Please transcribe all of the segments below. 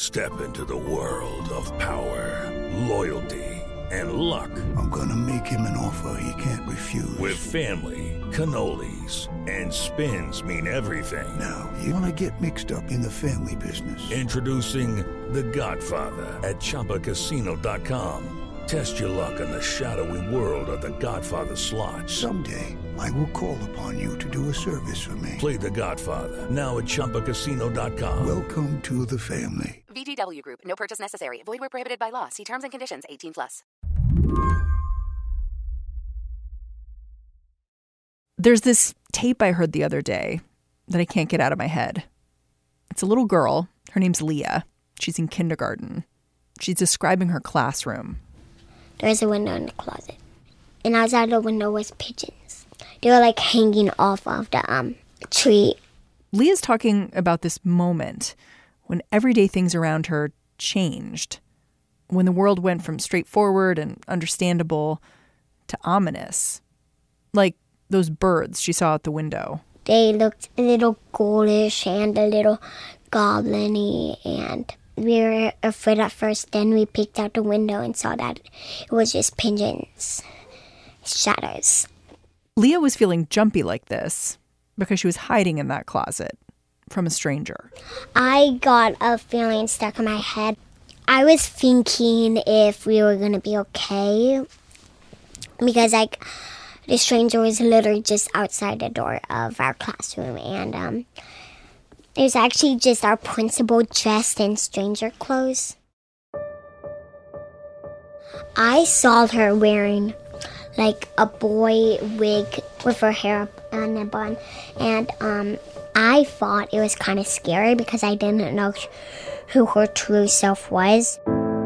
Step into the world of power, loyalty, and luck. I'm gonna make him an offer he can't refuse. With family, cannolis, and spins mean everything. Now, you wanna get mixed up in the family business. Introducing The Godfather at ChumbaCasino.com. Test your luck in the shadowy world of The Godfather slot. Someday, I will call upon you to do a service for me. Play The Godfather, now at ChumbaCasino.com. Welcome to the family. VGW Group. No purchase necessary. Void where prohibited by law. See terms and conditions. 18+. There's this tape I heard the other day that I can't get out of my head. It's a little girl. Her name's Leah. She's in kindergarten. She's describing her classroom. There's a window in the closet. And outside the window was pigeons. They were like hanging off of the tree. Leah's talking about this moment when everyday things around her changed. When the world went from straightforward and understandable to ominous. Like those birds she saw out the window. They looked a little ghoulish and a little goblin-y, and we were afraid at first. Then we peeked out the window and saw that it was just pigeons, shadows. Leah was feeling jumpy like this because she was hiding in that closet from a stranger. I got a feeling stuck in my head. I was thinking if we were going to be okay because, like, the stranger was literally just outside the door of our classroom, and it was actually just our principal dressed in stranger clothes. I saw her wearing like a boy wig with her hair up on a bun, and I thought it was kind of scary because I didn't know who her true self was.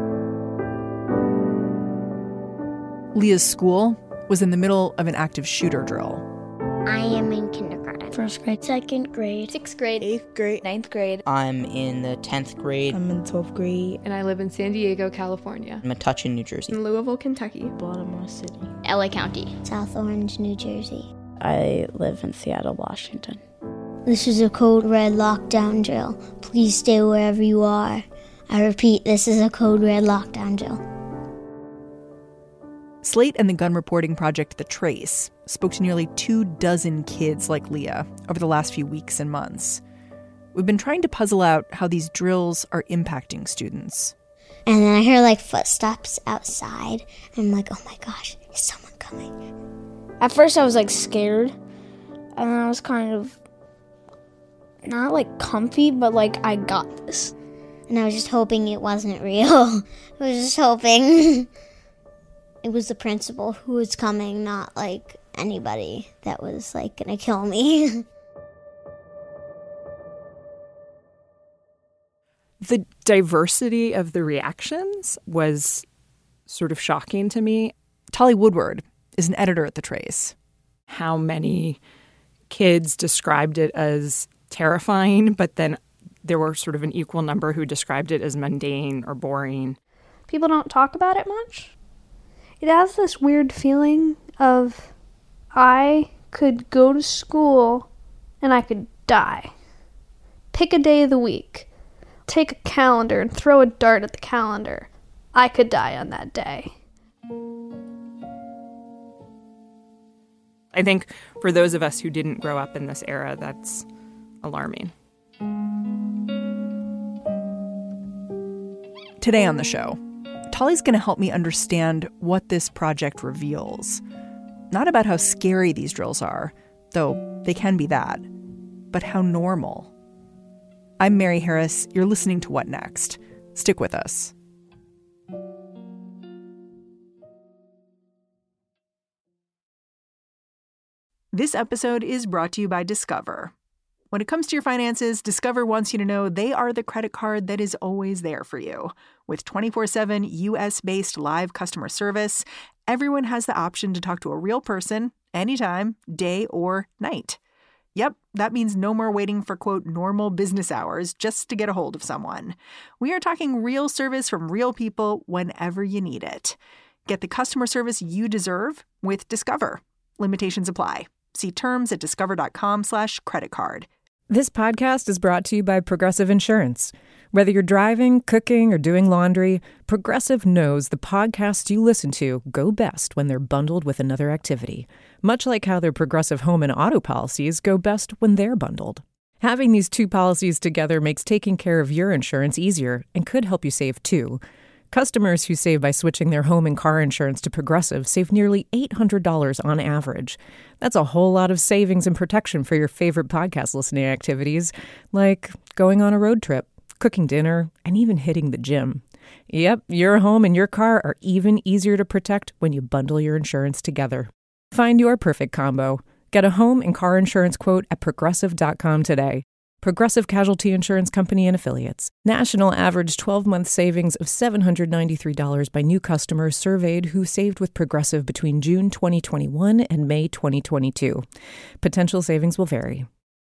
Leah's school was in the middle of an active shooter drill. I am in kindergarten. First grade. Second grade. Sixth grade. Eighth grade. Ninth grade. I'm in the 10th grade. I'm in 12th grade. And I live in San Diego, California. Metuchen, New Jersey. In Louisville, Kentucky. Baltimore City. LA County. South Orange, New Jersey. I live in Seattle, Washington. This is a code red lockdown drill. Please stay wherever you are. I repeat, this is a code red lockdown drill. Slate and the gun reporting project The Trace spoke to nearly 24 kids like Leah over the last few weeks and months. We've been trying to puzzle out how these drills are impacting students. And then I hear like footsteps outside. And I'm like, oh my gosh, is someone coming? At first I was like scared. And I was kind of not like comfy, but like I got this. And I was just hoping it wasn't real. I was just hoping it was the principal who was coming, not like anybody that was like gonna kill me. The diversity of the reactions was sort of shocking to me. Tolly Woodward is an editor at The Trace. How many kids described it as terrifying, but then there were sort of an equal number who described it as mundane or boring. People don't talk about it much. It has this weird feeling of I could go to school and I could die. Pick a day of the week. Take a calendar and throw a dart at the calendar. I could die on that day. I think for those of us who didn't grow up in this era, that's alarming. Today on the show, Tolly's going to help me understand what this project reveals. Not about how scary these drills are, though they can be that, but how normal. I'm Mary Harris. You're listening to What Next? Stick with us. This episode is brought to you by Discover. When it comes to your finances, Discover wants you to know they are the credit card that is always there for you. With 24/7 U.S.-based live customer service, everyone has the option to talk to a real person anytime, day or night. Yep, that means no more waiting for, quote, normal business hours just to get a hold of someone. We are talking real service from real people whenever you need it. Get the customer service you deserve with Discover. Limitations apply. See terms at discover.com/creditcard. This podcast is brought to you by Progressive Insurance. Whether you're driving, cooking, or doing laundry, Progressive knows the podcasts you listen to go best when they're bundled with another activity, much like how their Progressive home and auto policies go best when they're bundled. Having these two policies together makes taking care of your insurance easier and could help you save too. Customers who save by switching their home and car insurance to Progressive save nearly $800 on average. That's a whole lot of savings and protection for your favorite podcast listening activities, like going on a road trip, cooking dinner, and even hitting the gym. Yep, your home and your car are even easier to protect when you bundle your insurance together. Find your perfect combo. Get a home and car insurance quote at Progressive.com today. Progressive Casualty Insurance Company and Affiliates. National average 12-month savings of $793 by new customers surveyed who saved with Progressive between June 2021 and May 2022. Potential savings will vary.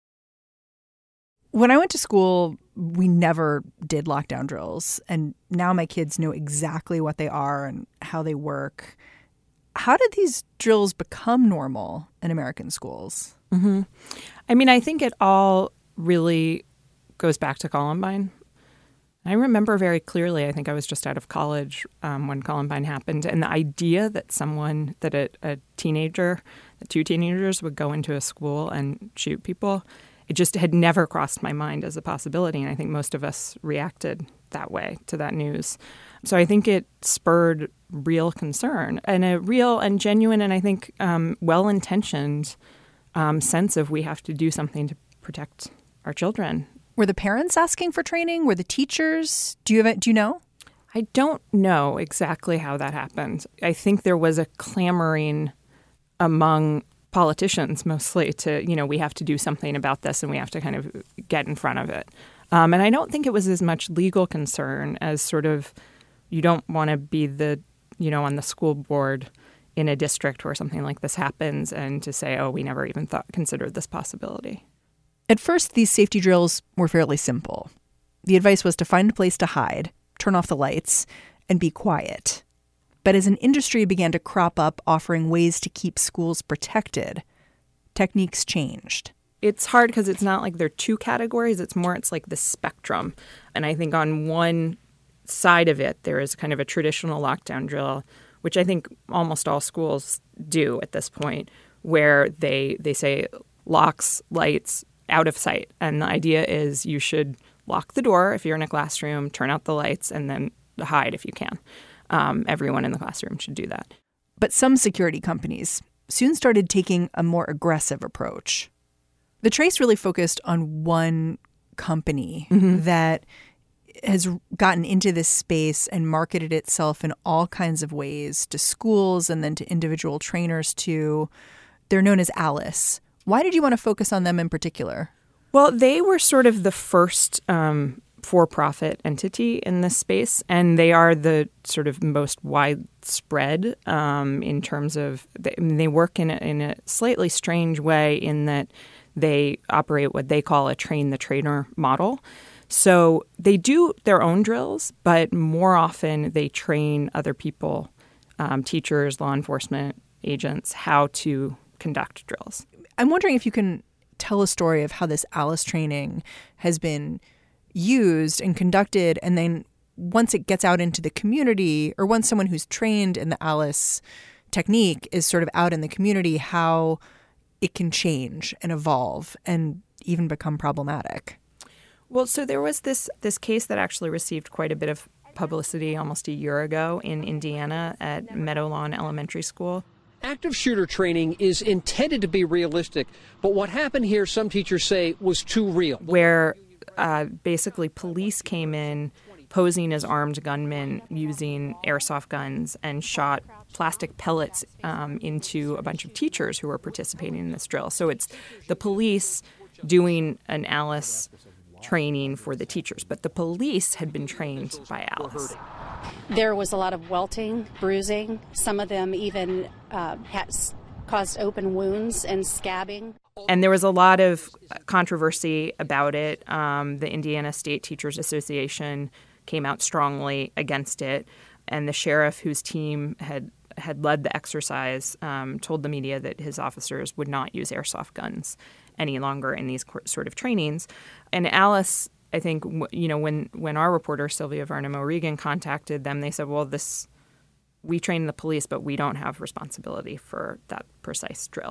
When I went to school, we never did lockdown drills, and now my kids know exactly what they are and how they work. How did these drills become normal in American schools? Mm-hmm. I mean, I think it all really goes back to Columbine. I remember very clearly, I think I was just out of college when Columbine happened, and the idea that a teenager, that two teenagers would go into a school and shoot people, it just had never crossed my mind as a possibility, and I think most of us reacted that way to that news. So I think it spurred real concern and a real and genuine and I think well-intentioned sense of we have to do something to protect our children. Were the parents asking for training? Were the teachers? Do you know? I don't know exactly how that happened. I think there was a clamoring among politicians mostly to, we have to do something about this and we have to kind of get in front of it. And I don't think it was as much legal concern as sort of you don't want to be on the school board in a district where something like this happens and to say, oh, we never even considered this possibility. At first, these safety drills were fairly simple. The advice was to find a place to hide, turn off the lights, and be quiet. But as an industry began to crop up offering ways to keep schools protected, techniques changed. It's hard because it's not like there are two categories. It's like the spectrum. And I think on one side of it, there is kind of a traditional lockdown drill, which I think almost all schools do at this point, where they say locks, lights, out of sight. And the idea is you should lock the door if you're in a classroom, turn out the lights, and then hide if you can. Everyone in the classroom should do that. But some security companies soon started taking a more aggressive approach. The Trace really focused on one company that has gotten into this space and marketed itself in all kinds of ways to schools and then to individual trainers too. They're known as Alice. Why did you want to focus on them in particular? Well, they were sort of the first for-profit entity in this space, and they are the sort of most widespread in terms of they work in a slightly strange way in that they operate what they call a train-the-trainer model. So they do their own drills, but more often they train other people, teachers, law enforcement agents, how to conduct drills. I'm wondering if you can tell a story of how this Alice training has been used and conducted, and then once it gets out into the community, or once someone who's trained in the Alice technique is sort of out in the community, how it can change and evolve and even become problematic. Well, so there was this case that actually received quite a bit of publicity almost a year ago in Indiana at Meadowlawn Elementary School. Active shooter training is intended to be realistic, but what happened here, some teachers say, was too real. Where basically police came in posing as armed gunmen using airsoft guns and shot plastic pellets into a bunch of teachers who were participating in this drill. So it's the police doing an Alice training for the teachers, but the police had been trained by Alice. There was a lot of welting, bruising. Some of them even caused open wounds and scabbing. And there was a lot of controversy about it. The Indiana State Teachers Association came out strongly against it. And the sheriff whose team had led the exercise told the media that his officers would not use airsoft guns any longer in these sort of trainings. And Alice I think, when our reporter, Sylvia Varnum O'Regan, contacted them, they said, well, we train the police, but we don't have responsibility for that precise drill.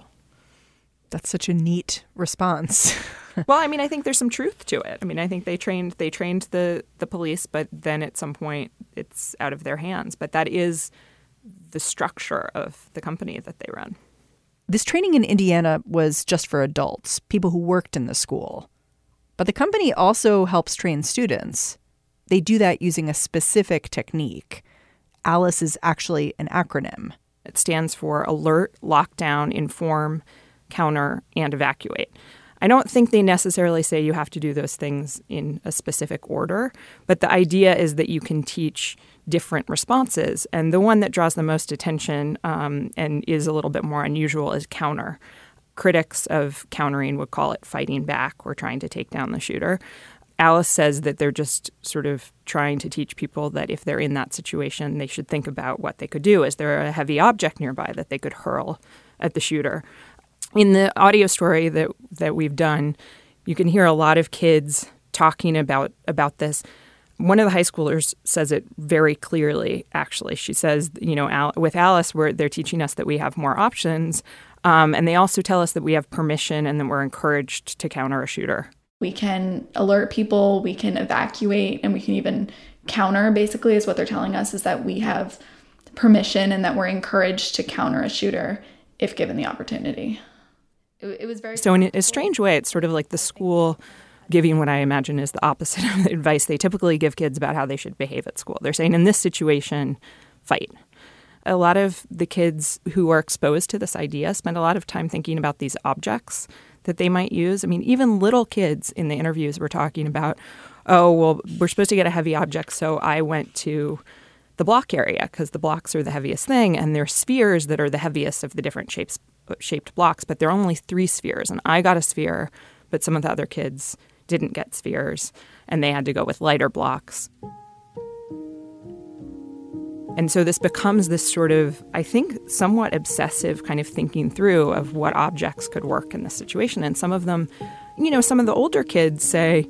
That's such a neat response. Well, I mean, I think there's some truth to it. I mean, I think they trained the police, but then at some point it's out of their hands. But that is the structure of the company that they run. This training in Indiana was just for adults, people who worked in the school. But the company also helps train students. They do that using a specific technique. ALICE is actually an acronym. It stands for Alert, Lockdown, Inform, Counter, and Evacuate. I don't think they necessarily say you have to do those things in a specific order, but the idea is that you can teach different responses. And the one that draws the most attention and is a little bit more unusual is counter. Critics of countering would call it fighting back or trying to take down the shooter. ALICE says that they're just sort of trying to teach people that if they're in that situation, they should think about what they could do. Is there a heavy object nearby that they could hurl at the shooter? In the audio story that we've done, you can hear a lot of kids talking about this. One of the high schoolers says it very clearly, actually. She says, with ALICE, they're teaching us that we have more options. And they also tell us that we have permission and that we're encouraged to counter a shooter. We can alert people, we can evacuate, and we can even counter, basically, is what they're telling us, is that we have permission and that we're encouraged to counter a shooter if given the opportunity. It was very... So in a strange way, it's sort of like the school giving what I imagine is the opposite of the advice they typically give kids about how they should behave at school. They're saying, in this situation, fight. A lot of the kids who are exposed to this idea spend a lot of time thinking about these objects that they might use. I mean, even little kids in the interviews were talking about, oh, well, we're supposed to get a heavy object, so I went to the block area because the blocks are the heaviest thing, and there are spheres that are the heaviest of the different shaped blocks, but there are only 3 spheres, and I got a sphere, but some of the other kids didn't get spheres, and they had to go with lighter blocks. And so this becomes this sort of, I think, somewhat obsessive kind of thinking through of what objects could work in this situation. And some of them, some of the older kids say,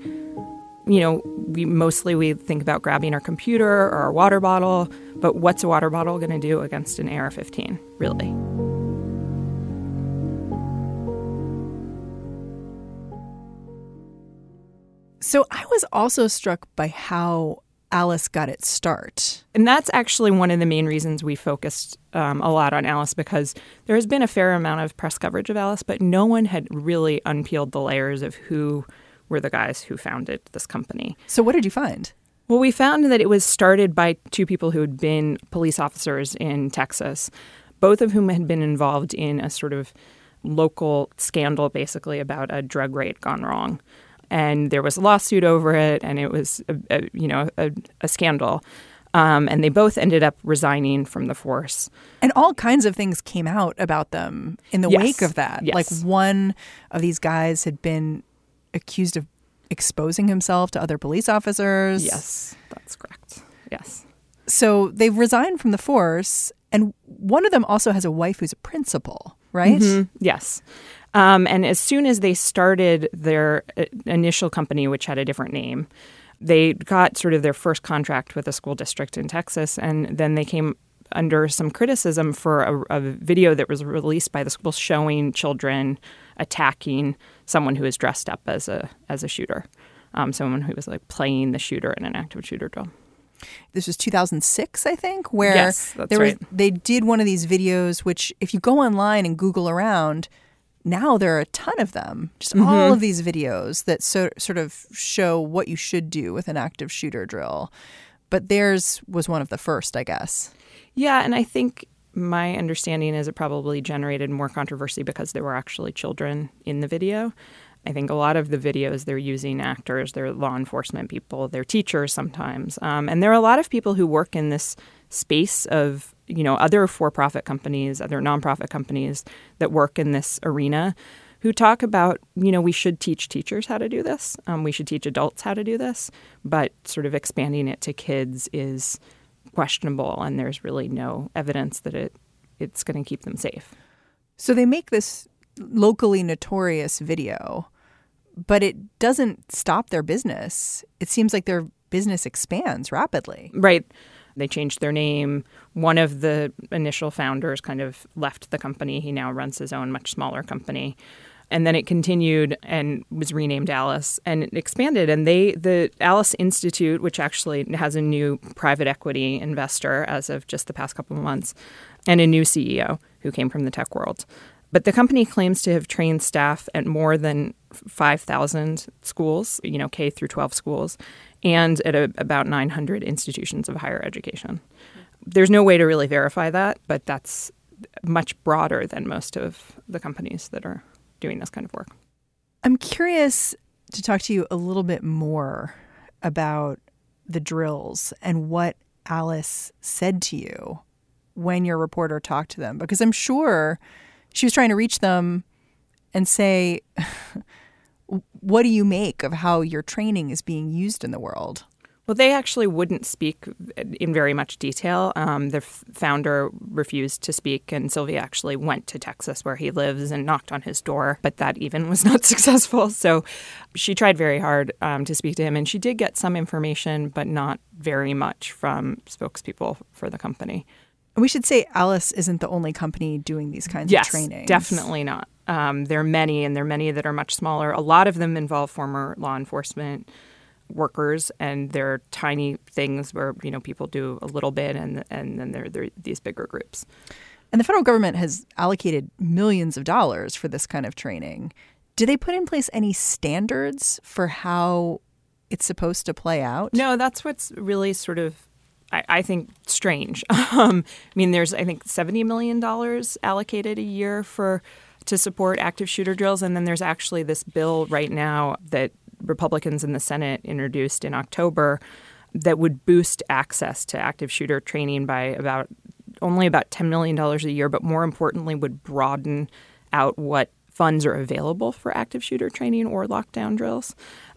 we think about grabbing our computer or our water bottle, but what's a water bottle going to do against an AR-15, really? So I was also struck by how ALICE got its start. And that's actually one of the main reasons we focused a lot on ALICE, because there has been a fair amount of press coverage of ALICE, but no one had really unpeeled the layers of who were the guys who founded this company. So what did you find? Well, we found that it was started by 2 people who had been police officers in Texas, both of whom had been involved in a sort of local scandal, basically, about a drug raid gone wrong. And there was a lawsuit over it, and it was a scandal. And they both ended up resigning from the force. And all kinds of things came out about them in the wake of that. Yes. Like one of these guys had been accused of exposing himself to other police officers. Yes, that's correct. Yes. So they've resigned from the force, and one of them also has a wife who's a principal, right? Mm-hmm. Yes. And as soon as they started their initial company, which had a different name, they got sort of their first contract with a school district in Texas, and then they came under some criticism for a video that was released by the school showing children attacking someone who was dressed up as a shooter, someone who was like playing the shooter in an active shooter drill. This was 2006, I think, where yes, that's right. They did one of these videos, which if you go online and Google around, now there are a ton of them, just all of these videos that sort of show what you should do with an active shooter drill. But theirs was one of the first, I guess. Yeah, and I think my understanding is it probably generated more controversy because there were actually children in the video. I think a lot of the videos, they're using actors, they're law enforcement people, they're teachers sometimes. And there are a lot of people who work in this space of, other for-profit companies, other nonprofit companies that work in this arena who talk about, we should teach teachers how to do this. We should teach adults how to do this. But sort of expanding it to kids is questionable, and there's really no evidence that it's going to keep them safe. So they make this locally notorious video, but it doesn't stop their business. It seems like their business expands rapidly. Right. They changed their name. One of the initial founders kind of left the company. He now runs his own much smaller company. And then it continued and was renamed Alice, and it expanded. And the Alice Institute, which actually has a new private equity investor as of just the past couple of months, and a new CEO who came from the tech world. But the company claims to have trained staff at more than 5,000 schools, K through 12 schools, and at about 900 institutions of higher education. There's no way to really verify that, but that's much broader than most of the companies that are doing this kind of work. I'm curious to talk to you a little bit more about the drills and what Alice said to you when your reporter talked to them, because I'm sure she was trying to reach them and say, what do you make of how your training is being used in the world? Well, they actually wouldn't speak in very much detail. The founder refused to speak, and Sylvia actually went to Texas where he lives and knocked on his door, but that even was not successful. So she tried very hard to speak to him, and she did get some information, but not very much from spokespeople for the company. We should say Alice isn't the only company doing these kinds of trainings. Yes, definitely not. There are many, and there are many that are much smaller. A lot of them involve former law enforcement workers, and they're tiny things where people do a little bit, and then there are these bigger groups. And the federal government has allocated millions of dollars for this kind of training. Do they put in place any standards for how it's supposed to play out? No, that's what's really sort of, I think, strange. There's, I think, $70 million allocated a year to support active shooter drills. And then there's actually this bill right now that Republicans in the Senate introduced in October that would boost access to active shooter training by only about $10 million a year, but more importantly would broaden out what funds are available for active shooter training or lockdown drills.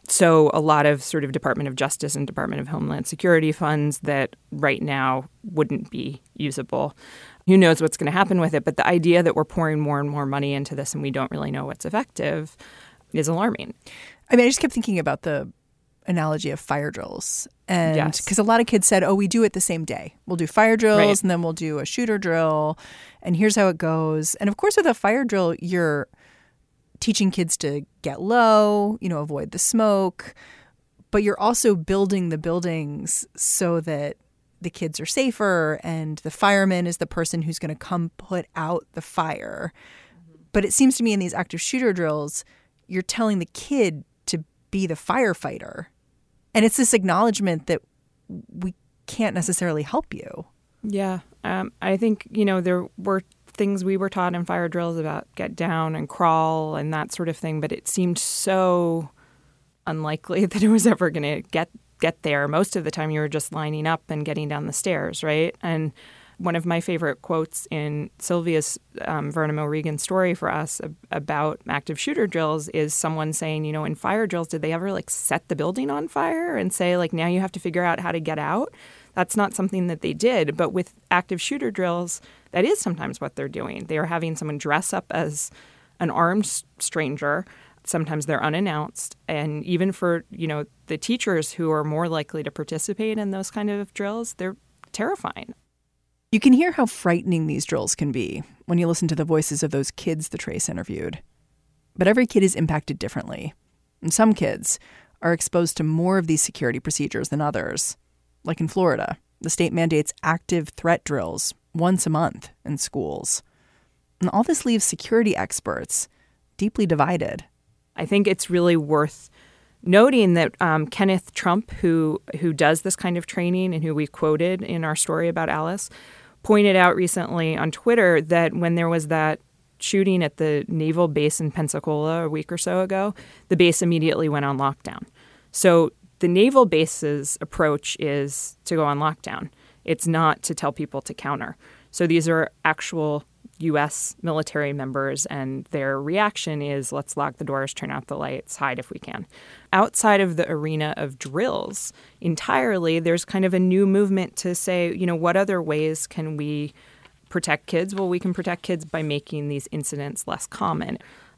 So a lot of sort of Department of Justice and Department of Homeland Security funds that right now wouldn't be usable. Who knows what's going to happen with it? But the idea that we're pouring more and more money into this and we don't really know what's effective is alarming. I just kept thinking about the analogy of fire drills. And because a lot of kids said, we do it the same day. We'll do fire drills and then we'll do a shooter drill. And here's how it goes. And of course, with a fire drill, you're teaching kids to get low, avoid the smoke. But you're also building the buildings so that the kids are safer and the fireman is the person who's going to come put out the fire. But it seems to me in these active shooter drills, you're telling the kid to be the firefighter. And it's this acknowledgement that we can't necessarily help you. Yeah. I think, there were things we were taught in fire drills about get down and crawl and that sort of thing, but it seemed so unlikely that it was ever going to get there. Most of the time you were just lining up and getting down the stairs, right? And one of my favorite quotes in Sylvia's Vernon O'Regan story for us about active shooter drills is someone saying, in fire drills, did they ever set the building on fire and say, now you have to figure out how to get out? That's not something that they did. But with active shooter drills, that is sometimes what they're doing. They are having someone dress up as an armed stranger. Sometimes they're unannounced. And even for, the teachers who are more likely to participate in those kind of drills, they're terrifying. You can hear how frightening these drills can be when you listen to the voices of those kids the Trace interviewed. But every kid is impacted differently. And some kids are exposed to more of these security procedures than others. Like in Florida, the state mandates active threat drills once a month in schools. And all this leaves security experts deeply divided. I think it's really worth noting that Kenneth Trump, who does this kind of training and who we quoted in our story about Alice, pointed out recently on Twitter that when there was that shooting at the naval base in Pensacola a week or so ago, the base immediately went on lockdown. So the naval base's approach is to go on lockdown. It's not to tell people to counter. So these are actual U.S. military members, and their reaction is, let's lock the doors, turn out the lights, hide if we can. Outside of the arena of drills entirely, there's kind of a new movement to say, what other ways can we protect kids? Well, we can protect kids by making these incidents less common.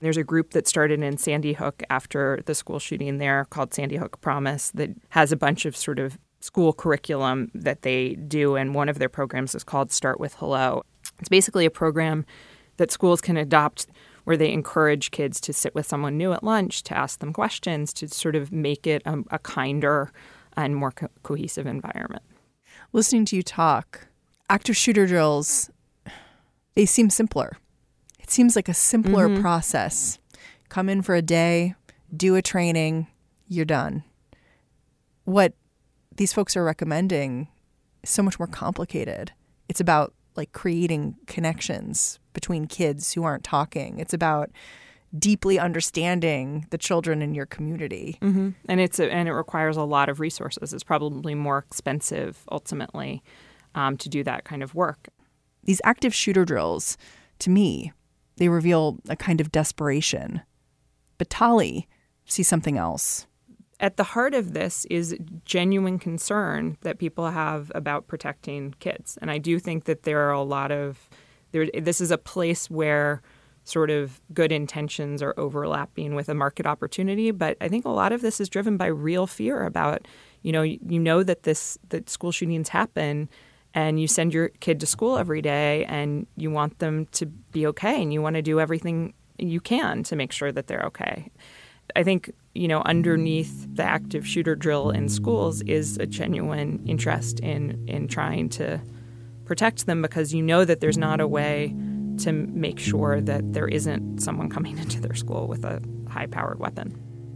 There's a group that started in Sandy Hook after the school shooting there called Sandy Hook Promise that has a bunch of sort of school curriculum that they do, and one of their programs is called Start with Hello. It's basically a program that schools can adopt where they encourage kids to sit with someone new at lunch, to ask them questions, to sort of make it a kinder and more cohesive environment. Listening to you talk, active shooter drills, they seem simpler. It seems like a simpler process. Come in for a day, do a training, you're done. What these folks are recommending is so much more complicated. It's about like creating connections between kids who aren't talking. It's about deeply understanding the children in your community. Mm-hmm. And it requires a lot of resources. It's probably more expensive ultimately to do that kind of work. These active shooter drills, to me, they reveal a kind of desperation. But Tali sees something else. At the heart of this is genuine concern that people have about protecting kids. And I do think that there are this is a place where sort of good intentions are overlapping with a market opportunity. But I think a lot of this is driven by real fear about, that school shootings happen and you send your kid to school every day and you want them to be okay and you want to do everything you can to make sure that they're okay. I think, underneath the active shooter drill in schools is a genuine interest in trying to protect them because that there's not a way to make sure that there isn't someone coming into their school with a high-powered weapon.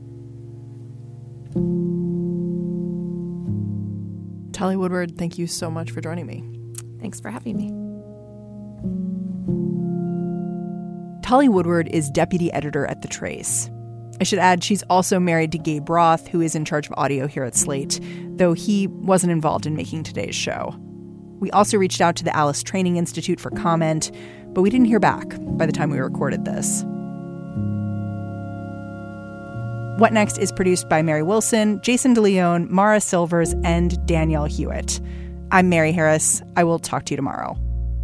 Tali Woodward, thank you so much for joining me. Thanks for having me. Tali Woodward is deputy editor at The Trace. I should add she's also married to Gabe Roth, who is in charge of audio here at Slate, though he wasn't involved in making today's show. We also reached out to the Alice Training Institute for comment, but we didn't hear back by the time we recorded this. What Next is produced by Mary Wilson, Jason DeLeon, Mara Silvers, and Danielle Hewitt. I'm Mary Harris. I will talk to you tomorrow.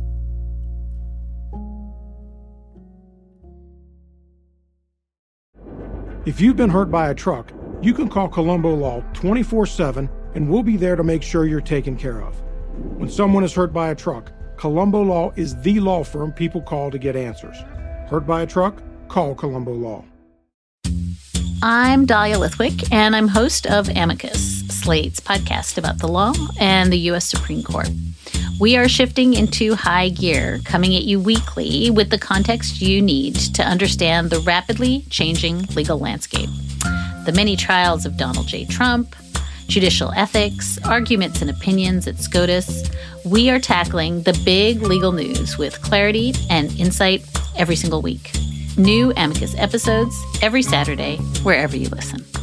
If you've been hurt by a truck, you can call Colombo Law 24/7 and we'll be there to make sure you're taken care of. When someone is hurt by a truck, Colombo Law is the law firm people call to get answers. Hurt by a truck? Call Colombo Law. I'm Dahlia Lithwick, and I'm host of Amicus, Slate's podcast about the law and the U.S. Supreme Court. We are shifting into high gear, coming at you weekly with the context you need to understand the rapidly changing legal landscape. The many trials of Donald J. Trump, judicial ethics, arguments and opinions at SCOTUS. We are tackling the big legal news with clarity and insight every single week. New Amicus episodes every Saturday, wherever you listen.